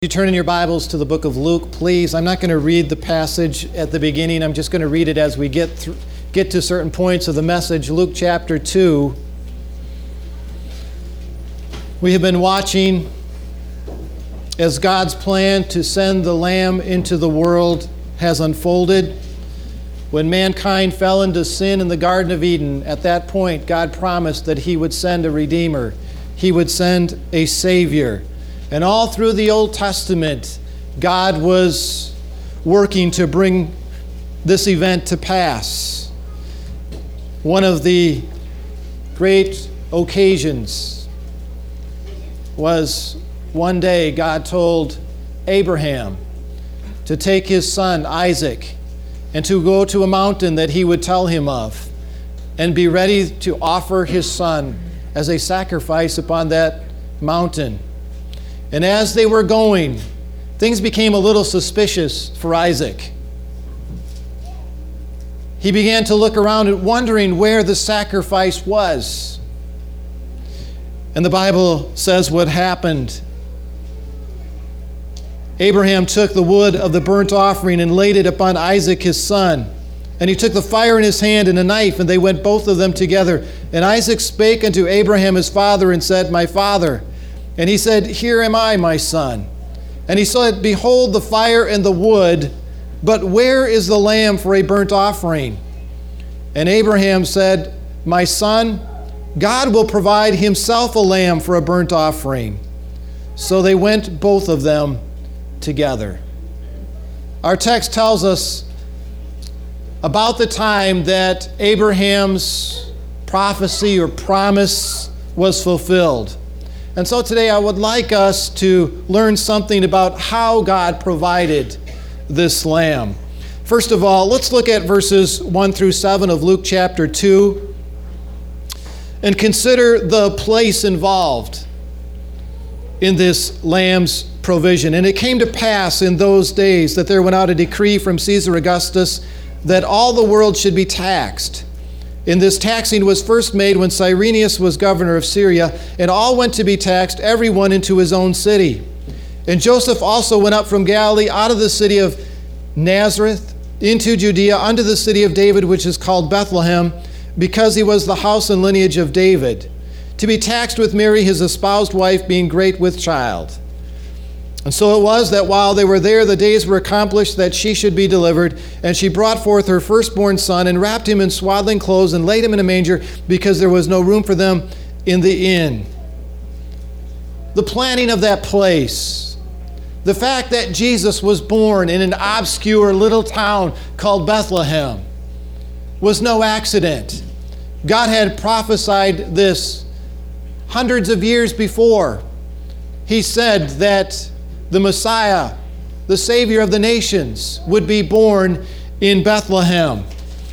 You turn in your Bibles to the book of Luke, please. I'm not going to read the passage at the beginning. I'm just going to read it as we get to certain points of the message. Luke chapter 2. We have been watching as God's plan to send the Lamb into the world has unfolded. When mankind fell into sin in the Garden of Eden, at that point, God promised that He would send a Redeemer. He would send a Savior. And all through the Old Testament, God was working to bring this event to pass. One of the great occasions was one day God told Abraham to take his son Isaac and to go to a mountain that he would tell him of and be ready to offer his son as a sacrifice upon that mountain. And as they were going, things became a little suspicious for Isaac. He began to look around and wondering where the sacrifice was. And the Bible says what happened. Abraham took the wood of the burnt offering and laid it upon Isaac his son. And he took the fire in his hand and a knife, and they went both of them together. And Isaac spake unto Abraham his father and said, My father. And he said, Here am I, my son. And he said, Behold the fire and the wood, but where is the lamb for a burnt offering? And Abraham said, My son, God will provide himself a lamb for a burnt offering. So they went both of them together. Our text tells us about the time that Abraham's prophecy or promise was fulfilled. And so today I would like us to learn something about how God provided this lamb. First of all, let's look at verses 1 through 7 of Luke chapter 2 and consider the place involved in this lamb's provision. And it came to pass in those days that there went out a decree from Caesar Augustus that all the world should be taxed. And this taxing was first made when Cyrenius was governor of Syria, and all went to be taxed, every one into his own city. And Joseph also went up from Galilee out of the city of Nazareth into Judea unto the city of David, which is called Bethlehem, because he was the house and lineage of David, to be taxed with Mary his espoused wife, being great with child. And so it was that while they were there, the days were accomplished that she should be delivered. And she brought forth her firstborn son and wrapped him in swaddling clothes and laid him in a manger because there was no room for them in the inn. The planning of that place, the fact that Jesus was born in an obscure little town called Bethlehem, was no accident. God had prophesied this hundreds of years before. He said that the Messiah, the Savior of the nations, would be born in Bethlehem.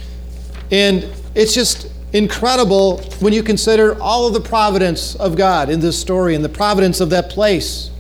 And it's just incredible when you consider all of the providence of God in this story and the providence of that place.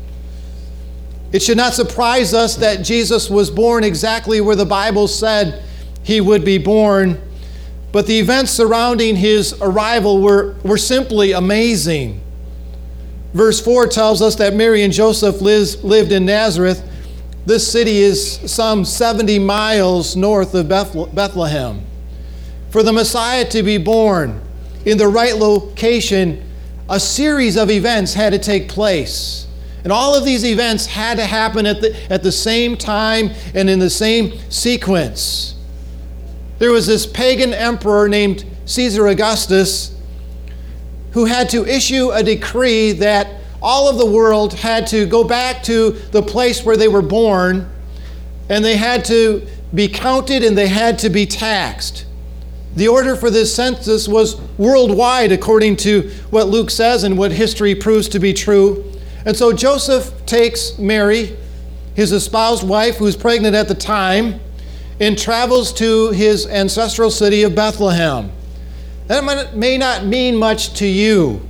It should not surprise us that Jesus was born exactly where the Bible said he would be born, but the events surrounding his arrival were simply amazing. Verse 4 tells us that Mary and Joseph lived in Nazareth. This city is some 70 miles north of Bethlehem. For the Messiah to be born in the right location, a series of events had to take place. And all of these events had to happen at the same time and in the same sequence. There was this pagan emperor named Caesar Augustus who had to issue a decree that all of the world had to go back to the place where they were born, and they had to be counted and they had to be taxed. The order for this census was worldwide, according to what Luke says and what history proves to be true. And so Joseph takes Mary, his espoused wife, who's pregnant at the time, and travels to his ancestral city of Bethlehem. That may not mean much to you,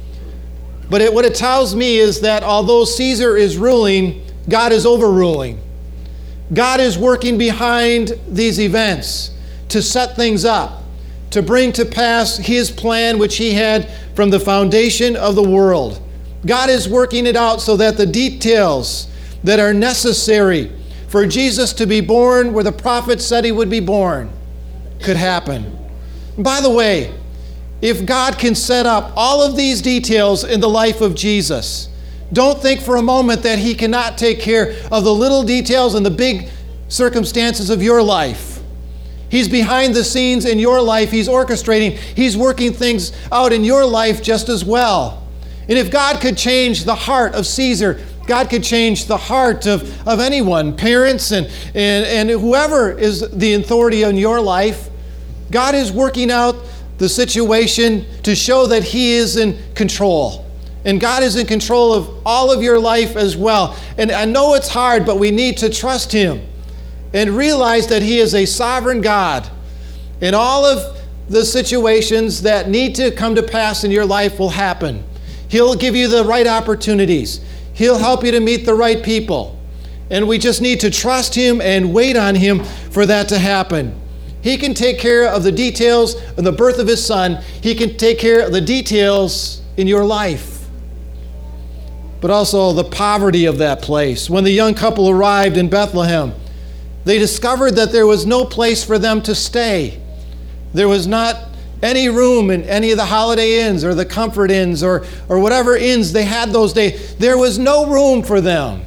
but what it tells me is that although Caesar is ruling, God is overruling. God is working behind these events to set things up, to bring to pass his plan which he had from the foundation of the world. God is working it out so that the details that are necessary for Jesus to be born where the prophet said he would be born could happen. By the way, if God can set up all of these details in the life of Jesus, don't think for a moment that he cannot take care of the little details and the big circumstances of your life. He's behind the scenes in your life. He's orchestrating. He's working things out in your life just as well. And if God could change the heart of Caesar, God could change the heart of anyone, parents and whoever is the authority in your life. God is working out the situation to show that he is in control. And God is in control of all of your life as well. And I know it's hard, but we need to trust him and realize that he is a sovereign God. And all of the situations that need to come to pass in your life will happen. He'll give you the right opportunities. He'll help you to meet the right people. And we just need to trust him and wait on him for that to happen. He can take care of the details of the birth of his son. He can take care of the details in your life. But also the poverty of that place. When the young couple arrived in Bethlehem, they discovered that there was no place for them to stay. There was not any room in any of the Holiday Inns or the Comfort Inns or whatever inns they had those days. There was no room for them.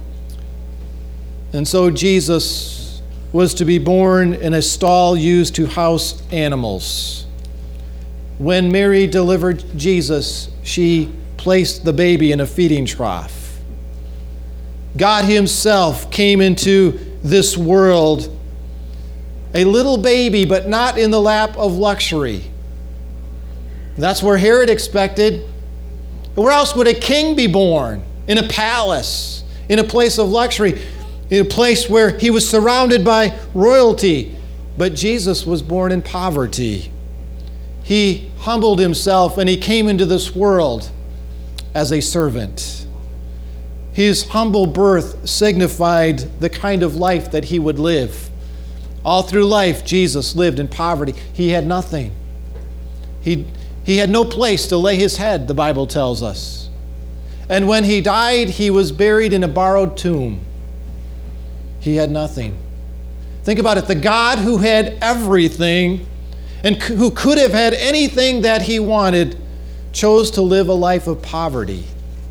And so Jesus was to be born in a stall used to house animals. When Mary delivered Jesus, she placed the baby in a feeding trough. God himself came into this world, a little baby, but not in the lap of luxury. That's where Herod expected. Where else would a king be born? In a palace, in a place of luxury, in a place where he was surrounded by royalty. But Jesus was born in poverty. He humbled himself and he came into this world as a servant. His humble birth signified the kind of life that he would live. All through life, Jesus lived in poverty. He had nothing. He had no place to lay his head, the Bible tells us. And when he died, he was buried in a borrowed tomb. He had nothing. Think about it. The God who had everything and who could have had anything that he wanted chose to live a life of poverty.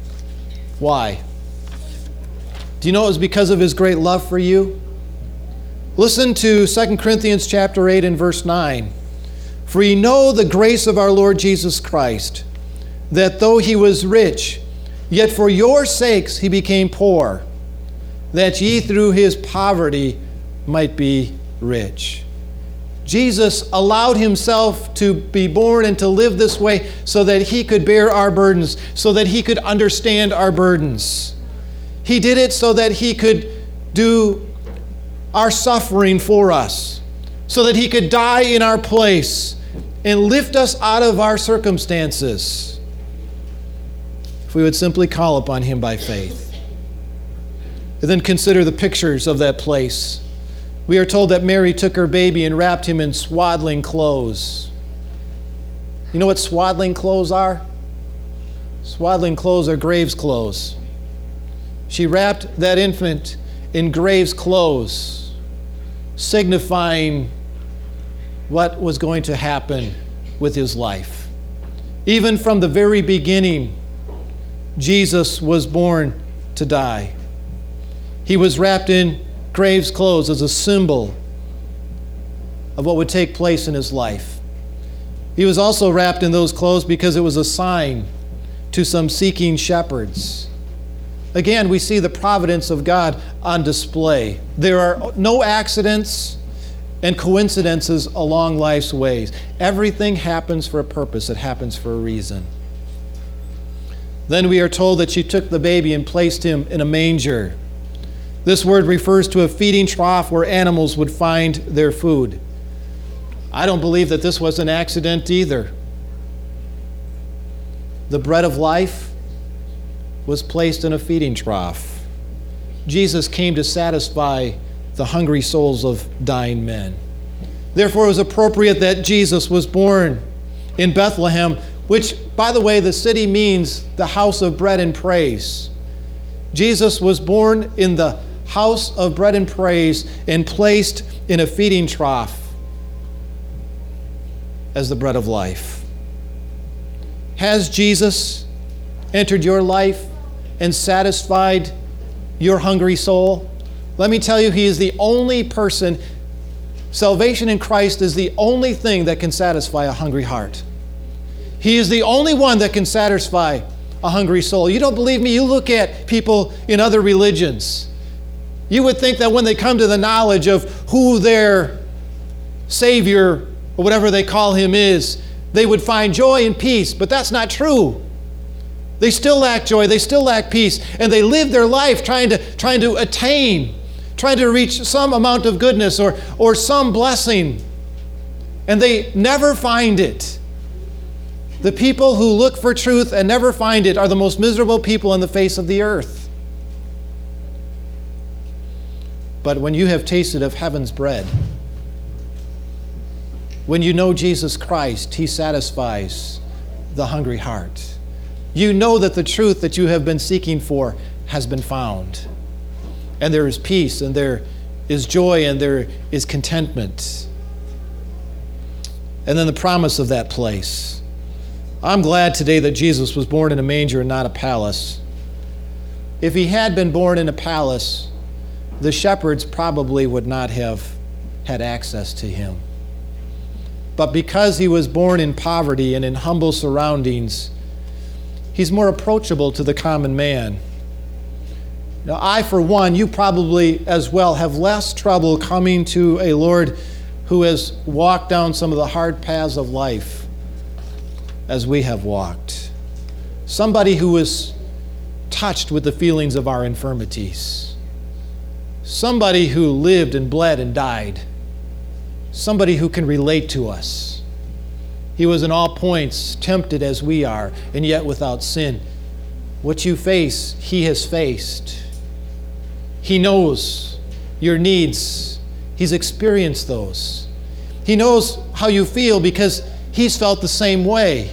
Why? Do you know it was because of his great love for you? Listen to 2 Corinthians chapter 8 and verse 9. For ye know the grace of our Lord Jesus Christ, that though he was rich, yet for your sakes he became poor, that ye through his poverty might be rich. Jesus allowed himself to be born and to live this way so that he could bear our burdens, so that he could understand our burdens. He did it so that he could do our suffering for us, so that he could die in our place and lift us out of our circumstances if we would simply call upon him by faith. And then consider the pictures of that place. We are told that Mary took her baby and wrapped him in swaddling clothes. You know what swaddling clothes are? Swaddling clothes are grave's clothes. She wrapped that infant in grave's clothes, signifying what was going to happen with his life. Even from the very beginning, Jesus was born to die. He was wrapped in grave's clothes as a symbol of what would take place in his life. He was also wrapped in those clothes because it was a sign to some seeking shepherds. Again, we see the providence of God on display. There are no accidents and coincidences along life's ways. Everything happens for a purpose. It happens for a reason. Then we are told that she took the baby and placed him in a manger. This word refers to a feeding trough where animals would find their food. I don't believe that this was an accident either. The bread of life was placed in a feeding trough. Jesus came to satisfy the hungry souls of dying men. Therefore, it was appropriate that Jesus was born in Bethlehem, which, by the way, the city means the house of bread and praise. Jesus was born in the house of bread and praise and placed in a feeding trough as the bread of life. Has Jesus entered your life and satisfied your hungry soul? Let me tell you, he is the only person. Salvation in Christ is the only thing that can satisfy a hungry heart. He is the only one that can satisfy a hungry soul. You don't believe me? You look at people in other religions. You would think that when they come to the knowledge of who their Savior, or whatever they call him, is, they would find joy and peace, but that's not true. They still lack joy, they still lack peace, and they live their life trying to attain, trying to reach some amount of goodness or some blessing, and they never find it. The people who look for truth and never find it are the most miserable people on the face of the earth. But when you have tasted of heaven's bread, when you know Jesus Christ, he satisfies the hungry heart. You know that the truth that you have been seeking for has been found. And there is peace, and there is joy, and there is contentment. And then the promise of that place. I'm glad today that Jesus was born in a manger and not a palace. If he had been born in a palace, the shepherds probably would not have had access to him. But because he was born in poverty and in humble surroundings, he's more approachable to the common man. Now, I, for one, you probably as well, have less trouble coming to a Lord who has walked down some of the hard paths of life as we have walked. Somebody who is touched with the feelings of our infirmities. Somebody who lived and bled and died. Somebody who can relate to us. He was in all points tempted as we are, and yet without sin. What you face, he has faced. He knows your needs. He's experienced those. He knows how you feel because he's felt the same way.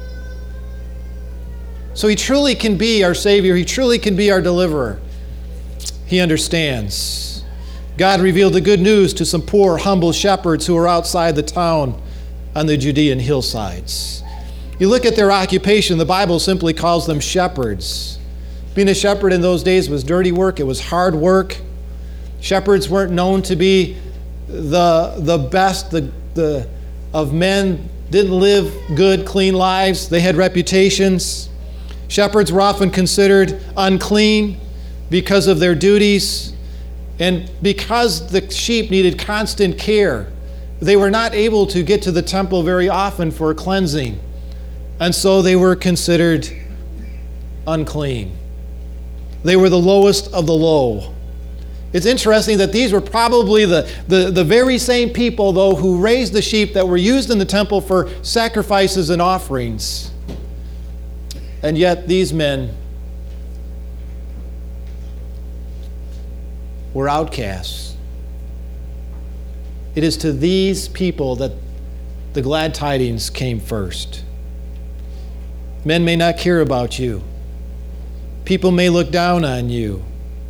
So he truly can be our Savior. He truly can be our deliverer. He understands. God revealed the good news to some poor, humble shepherds who were outside the town on the Judean hillsides. You look at their occupation, the Bible simply calls them shepherds. Being a shepherd in those days was dirty work. It was hard work. Shepherds weren't known to be the best of men, didn't live good, clean lives. They had reputations. Shepherds were often considered unclean because of their duties. And because the sheep needed constant care, they were not able to get to the temple very often for cleansing. And so they were considered unclean. They were the lowest of the low. It's interesting that these were probably the very same people, though, who raised the sheep that were used in the temple for sacrifices and offerings. And yet these men were outcasts. It is to these people that the glad tidings came first. Men may not care about you. People may look down on you.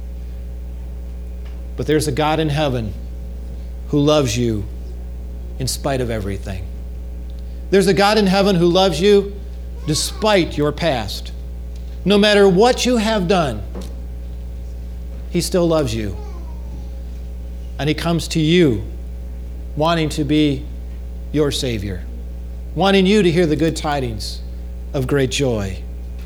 But there's a God in heaven who loves you in spite of everything. There's a God in heaven who loves you despite your past. No matter what you have done, he still loves you. And he comes to you wanting to be your Savior, wanting you to hear the good tidings of great joy.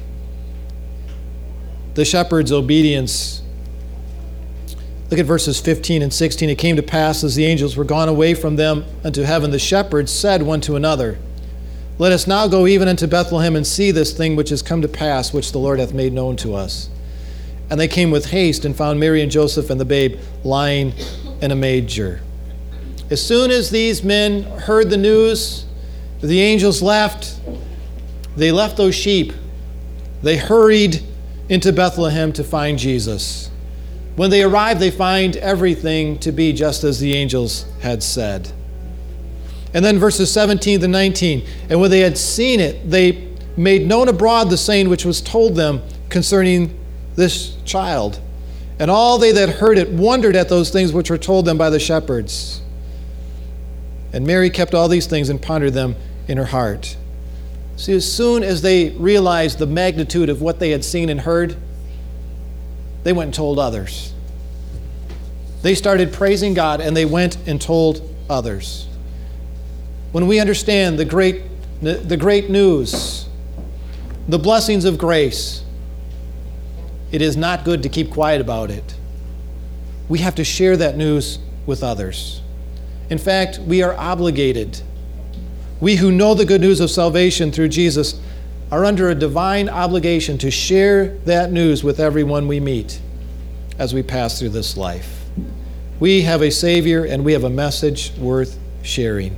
The shepherd's obedience. Look at verses 15 and 16. It came to pass as the angels were gone away from them unto heaven, the shepherds said one to another, Let us now go even unto Bethlehem and see this thing which is come to pass, which the Lord hath made known to us. And they came with haste and found Mary and Joseph and the babe lying in a manger. As soon as these men heard the news, the angels left. They left those sheep. They hurried into Bethlehem to find Jesus. When they arrive, they find everything to be just as the angels had said. And then verses 17 to 19, and when they had seen it, they made known abroad the saying which was told them concerning this child. And all they that heard it wondered at those things which were told them by the shepherds. And Mary kept all these things and pondered them in her heart. See, as soon as they realized the magnitude of what they had seen and heard, they went and told others. They started praising God, and they went and told others. When we understand the great news, the blessings of grace, it is not good to keep quiet about it. We have to share that news with others. In fact, we are obligated. We who know the good news of salvation through Jesus are under a divine obligation to share that news with everyone we meet as we pass through this life. We have a Savior, and we have a message worth sharing.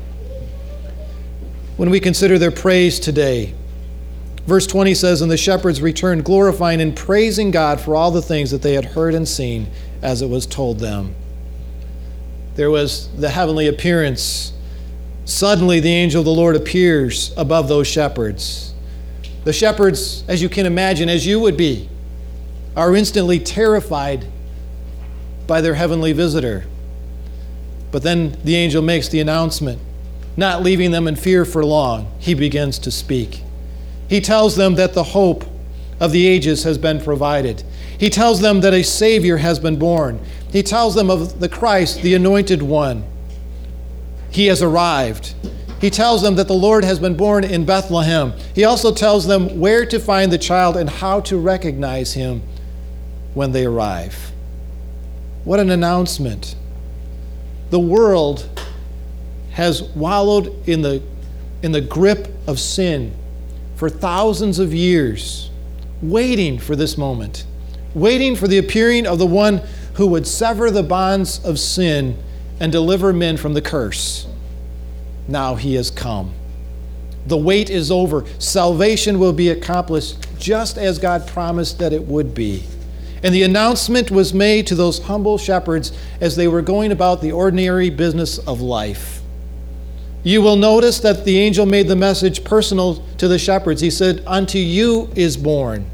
When we consider their praise today, verse 20 says, "And the shepherds returned, glorifying and praising God for all the things that they had heard and seen as it was told them." There was the heavenly appearance. Suddenly the angel of the Lord appears above those shepherds. The shepherds, as you can imagine, as you would be, are instantly terrified by their heavenly visitor. But then the angel makes the announcement. Not leaving them in fear for long, he begins to speak. He tells them that the hope of the ages has been provided. He tells them that a Savior has been born. He tells them of the Christ, the Anointed One. He has arrived. He tells them that the Lord has been born in Bethlehem. He also tells them where to find the child and how to recognize him when they arrive. What an announcement. The world has wallowed in the grip of sin for thousands of years, waiting for this moment, waiting for the appearing of the one who would sever the bonds of sin and deliver men from the curse. Now he has come. The wait is over. Salvation will be accomplished just as God promised that it would be. And the announcement was made to those humble shepherds as they were going about the ordinary business of life. You will notice that the angel made the message personal to the shepherds. He said, "Unto you is born."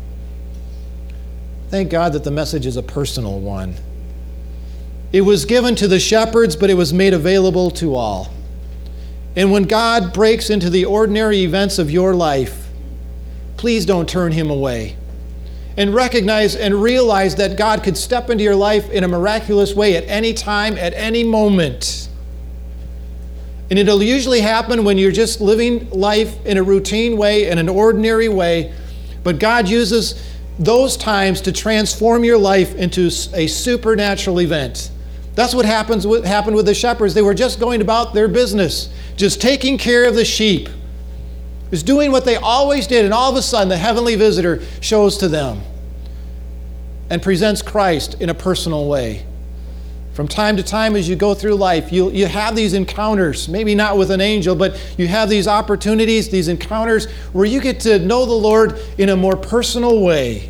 Thank God that the message is a personal one. It was given to the shepherds, but it was made available to all. And when God breaks into the ordinary events of your life, please don't turn him away. And recognize and realize that God could step into your life in a miraculous way at any time, at any moment. And it'll usually happen when you're just living life in a routine way, in an ordinary way. But God uses those times to transform your life into a supernatural event. That's what happened with the shepherds. They were just going about their business, just taking care of the sheep. Just doing what they always did, and all of a sudden the heavenly visitor shows to them and presents Christ in a personal way. From time to time as you go through life, you have these encounters, maybe not with an angel, but you have these opportunities, these encounters where you get to know the Lord in a more personal way.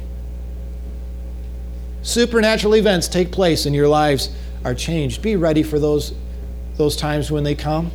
Supernatural events take place and your lives are changed. Be ready for those times when they come.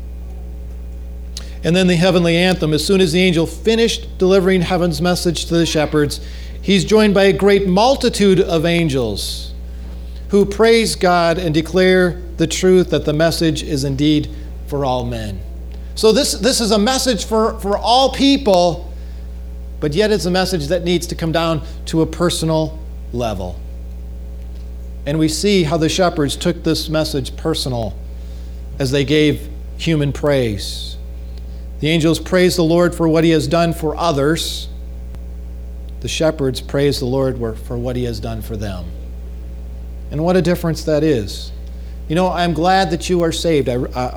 And then the heavenly anthem. As soon as the angel finished delivering heaven's message to the shepherds, he's joined by a great multitude of angels who praise God and declare the truth that the message is indeed for all men. So this is a message for all people, but yet it's a message that needs to come down to a personal level. And we see how the shepherds took this message personal as they gave human praise. The angels praise the Lord for what he has done for others. The shepherds praise the Lord for what he has done for them. And what a difference that is. You know, I'm glad that you are saved.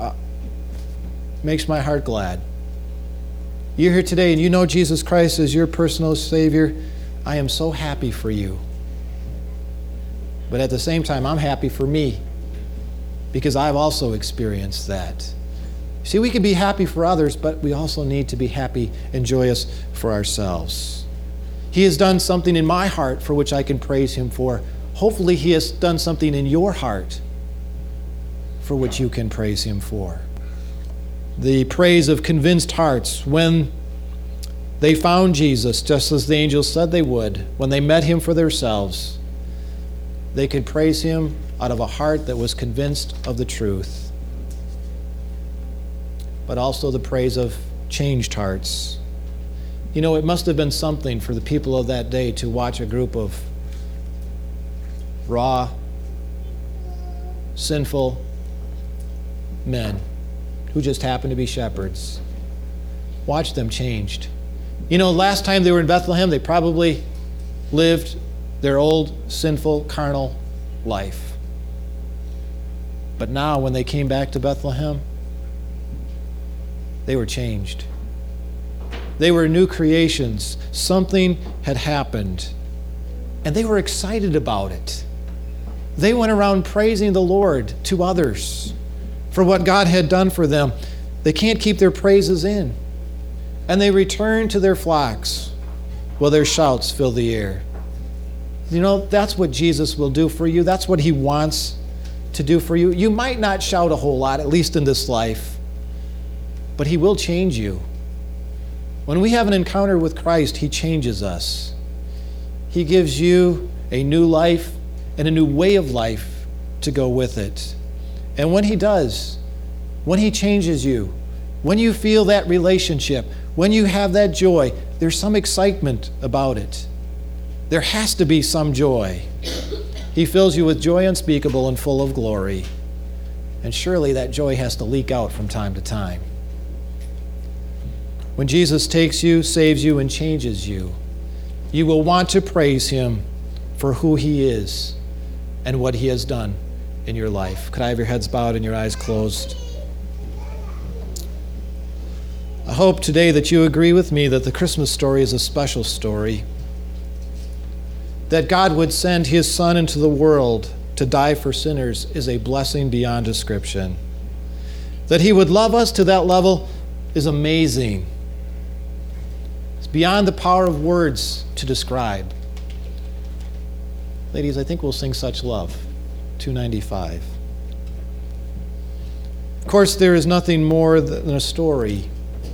Makes my heart glad. You're here today and you know Jesus Christ as your personal Savior. I am so happy for you. But at the same time, I'm happy for me because I've also experienced that. See, we can be happy for others, but we also need to be happy and joyous for ourselves. He has done something in my heart for which I can praise him for. Hopefully he has done something in your heart for which you can praise him for. The praise of convinced hearts. When They found Jesus just as the angels said they would when they met him for themselves. They could praise him out of a heart that was convinced of the truth, but also the praise of changed hearts. You know, it must have been something for the people of that day to watch a group of raw, sinful men who just happened to be shepherds. Watch them changed. You know, last time they were in Bethlehem, they probably lived their old, sinful, carnal life. But now, when they came back to Bethlehem, they were changed. They were new creations. Something had happened, and they were excited about it. They went around praising the Lord to others for what God had done for them. They can't keep their praises in. And they returned to their flocks while their shouts fill the air. You know, that's what Jesus will do for you. That's what he wants to do for you. You might not shout a whole lot, at least in this life, but he will change you. When we have an encounter with Christ, he changes us. He gives you a new life and a new way of life to go with it. And when he does, when he changes you, when you feel that relationship, when you have that joy, there's some excitement about it. There has to be some joy. He fills you with joy unspeakable and full of glory. And surely that joy has to leak out from time to time. When Jesus takes you, saves you, and changes you, you will want to praise him for who he is and what he has done in your life. Could I have your heads bowed and your eyes closed? I hope today that you agree with me that the Christmas story is a special story. That God would send his Son into the world to die for sinners is a blessing beyond description. That he would love us to that level is amazing. It's beyond the power of words to describe. Ladies, I think we'll sing Such Love, 295. Of course, there is nothing more than a story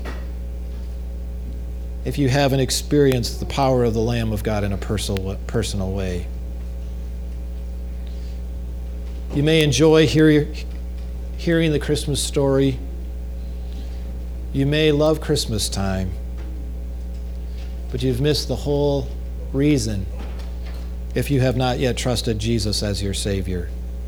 if you haven't experienced the power of the Lamb of God in a personal way. You may enjoy hearing the Christmas story. You may love Christmas time, but you've missed the whole reason if you have not yet trusted Jesus as your Savior.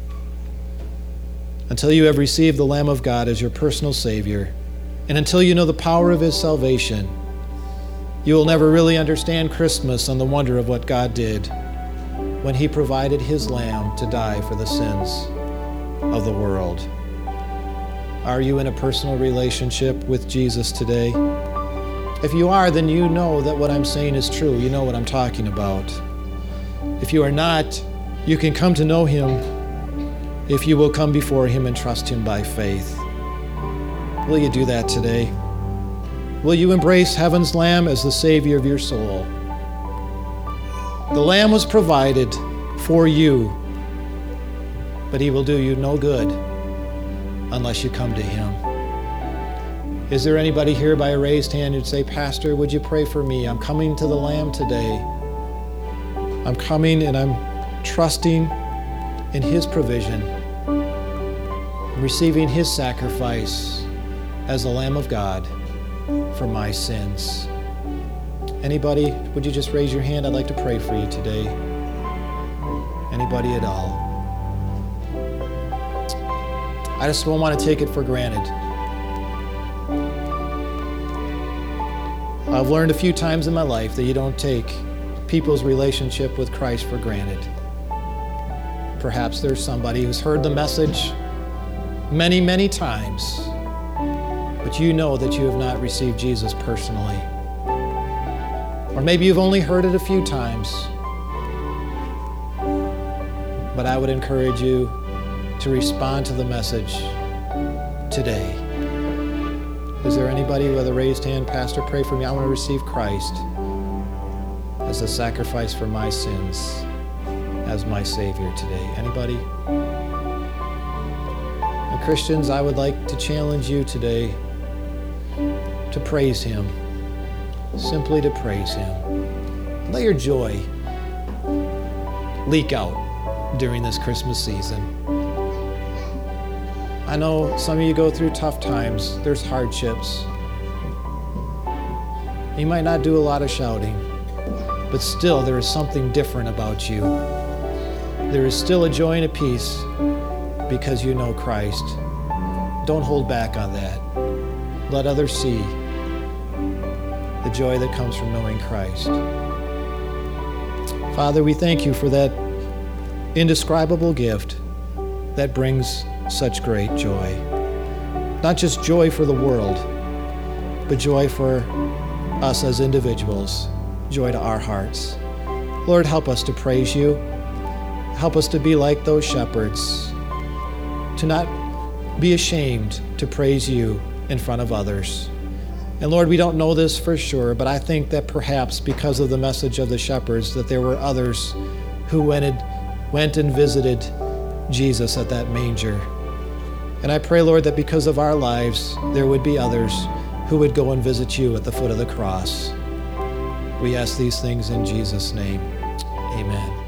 Until you have received the Lamb of God as your personal Savior, and until you know the power of his salvation, you will never really understand Christmas and the wonder of what God did when he provided his Lamb to die for the sins of the world. Are you in a personal relationship with Jesus today? If you are, then you know that what I'm saying is true. You know what I'm talking about. If you are not, you can come to know him if you will come before him and trust him by faith. Will you do that today? Will you embrace heaven's Lamb as the Savior of your soul? The Lamb was provided for you, but he will do you no good unless you come to him. Is there anybody here by a raised hand who'd say, Pastor, would you pray for me? I'm coming to the Lamb today. I'm coming and I'm trusting in his provision. I'm receiving his sacrifice as the Lamb of God for my sins. Anybody, would you just raise your hand? I'd like to pray for you today. Anybody at all? I just don't want to take it for granted. I've learned a few times in my life that you don't take people's relationship with Christ for granted. Perhaps there's somebody who's heard the message many, many times, but you know that you have not received Jesus personally. Or maybe you've only heard it a few times. But I would encourage you to respond to the message today. Is there anybody with a raised hand? Pastor, pray for me. I want to receive Christ as a sacrifice for my sins, as my Savior today. Anybody? And Christians, I would like to challenge you today to praise him simply to praise Him. Let your joy leak out during this Christmas season. I know some of you go through tough times. There's hardships. You might not do a lot of shouting, but still there is something different about you. There is still a joy and a peace because you know Christ. Don't hold back on that. Let others see the joy that comes from knowing Christ. Father, we thank you for that indescribable gift that brings such great joy. Not just joy for the world, but joy for us as individuals, joy to our hearts. Lord, help us to praise you. Help us to be like those shepherds, to not be ashamed to praise you in front of others. And Lord, we don't know this for sure, but I think that perhaps because of the message of the shepherds, that there were others who went and visited Jesus at that manger. And I pray, Lord, that because of our lives, there would be others who would go and visit you at the foot of the cross. We ask these things in Jesus' name. Amen.